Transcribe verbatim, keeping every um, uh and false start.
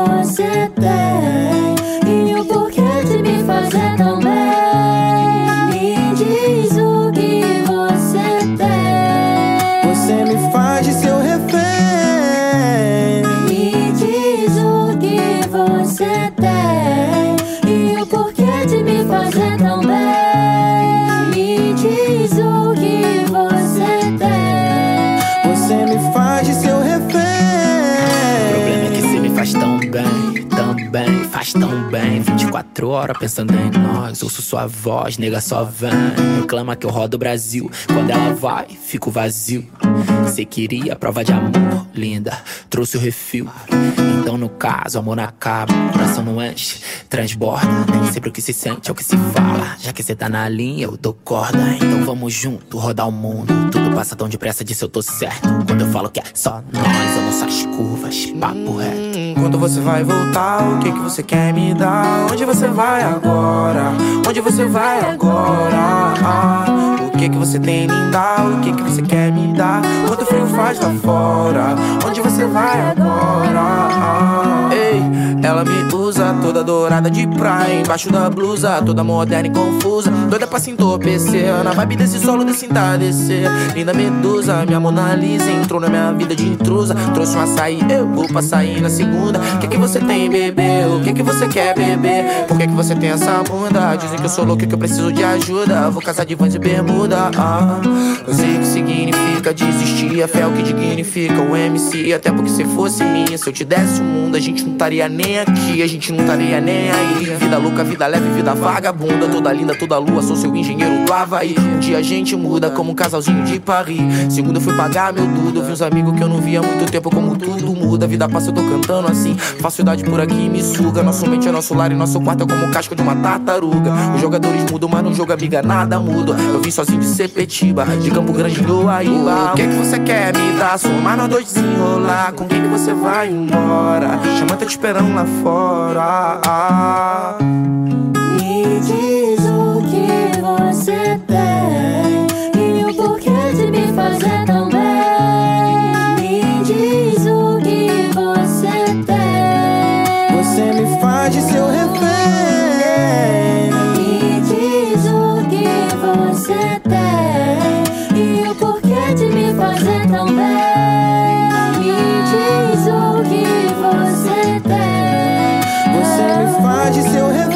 você tem e o porquê de me fazer tão bem. Me diz o que você tem. Você me faz de seu refém. Me diz o que você tem e o porquê de me fazer tão bem. Me diz o que você tem. Você me faz de seu refém. O problema é que cê me faz tão bem, tão bem, faz tão bem. Vinte e quatro horas pensando em nós. Ouço sua voz, nega, só vem. Reclama que eu rodo o Brasil. Quando ela vai, fico vazio. Cê queria prova de amor, linda, trouxe o refil. Então no caso, amor não acaba, coração não enche, transborda. Nem sempre o que se sente é o que se fala. Já que cê tá na linha, eu dou corda. Então vamos junto, rodar o mundo. Tudo passa tão depressa, disso eu tô certo. Quando eu falo que é só nós, eu não saio as curvas, papo reto. Quando você vai voltar, o que que você quer me dar? Onde você vai agora? Onde você vai agora? Ah, o que que você tem me dar? O que que você quer me dar? Quanto frio faz lá fora? Onde você vai agora? Ah, ei, ela me usa toda dourada de praia, embaixo da blusa, toda moderna e confusa, doida pra se entorpecer, na vibe desse solo desse entardecer. Linda medusa, minha Mona Lisa, entrou na minha vida de intrusa. Trouxe um açaí, eu vou pra sair na segunda. O que que você tem, bebê? O que que você quer, bebê? Por que que você tem essa bunda? Dizem que eu sou louco e que eu preciso de ajuda. Vou casar de vans e bermuda. Ah, eu sei o que significa desistir, a fé é o que dignifica o M C. Até porque se fosse minha, se eu te desse o mundo, a gente não estaria nem aqui, a gente não estaria nem aí. Vida louca, vida leve, vida vagabunda, toda linda, toda lua, sou seu engenheiro do Havaí. Um dia a gente muda como um casalzinho de Paris. Segundo eu fui pagar meu tudo, vi uns amigos que eu não via há muito tempo, como tudo muda. Vida passa, eu tô cantando assim, facilidade por aqui me suga. Nosso mente é nosso lar e nosso quarto é como o casco de uma tartaruga. Os jogadores mudam, mas no jogo amiga nada muda. Eu vim sozinho de Sepetiba, de Campo Grande do Aíba. O que que você quer me dar? Somar nós dois desenrolar. Com quem que você vai embora? Chama, tá te esperando lá fora. Ah. Me diz o que você tem e o porquê de me fazer tão bem. Me diz o que você tem. Você me faz de seu refém. Me diz o que você tem e o porquê de me fazer tão bem. Me diz o que você tem. Você me faz de seu refém.